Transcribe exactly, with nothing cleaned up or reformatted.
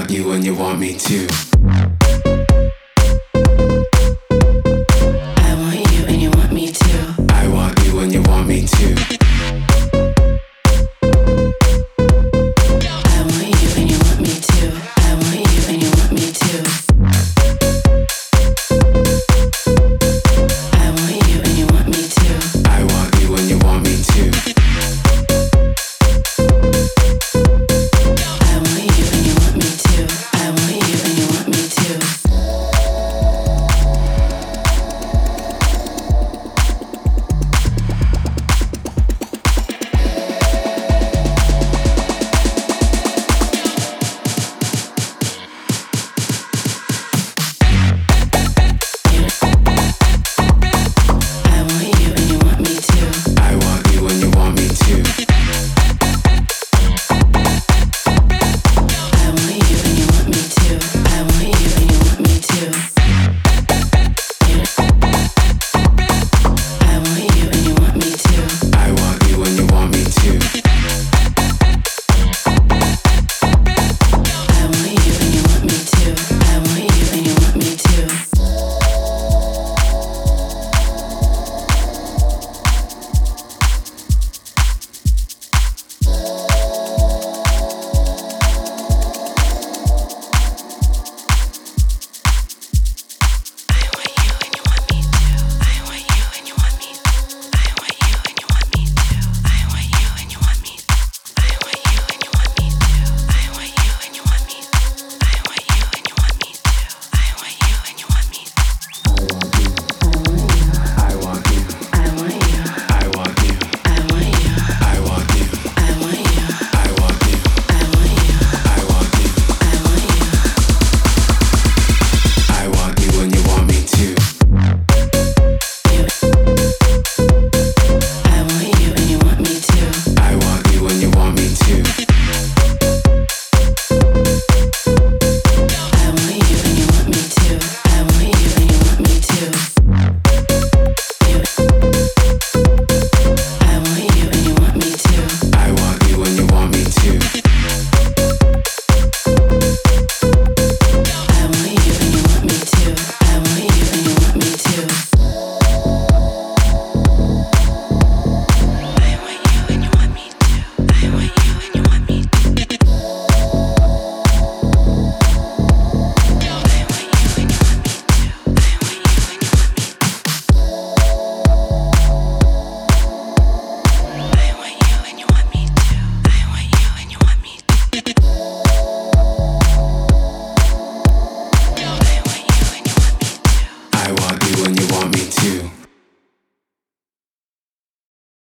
want you when you want me too. I want you and you want me too. I want you when you want me too. I want you and you want me too. I want you and you want me too. I want you and you want me too. I want you when you want me too. I want you and you want me too. I want you and you want me too. I want you and you want me too. I want you when you want me too. I want you and you want me too. I want you and you want me too. I want you and you want me too. I want you when you want me too. I want you and you want me too. I want you and you want me too. I want you. I want you. I want you. I want you. I want you. I want you. I want you. I want you. I want you. I want you. I want you when you want me too. I want you and you want me too. I want you when you want me too. I want you and you want me too. I want you and you want me too. I want you and you want me too. I want you when you want me too. I want you and you want me too. I want you and you want me too. I want you and you want me too. I want you and you want me too. I want you and you want me too. I want you when you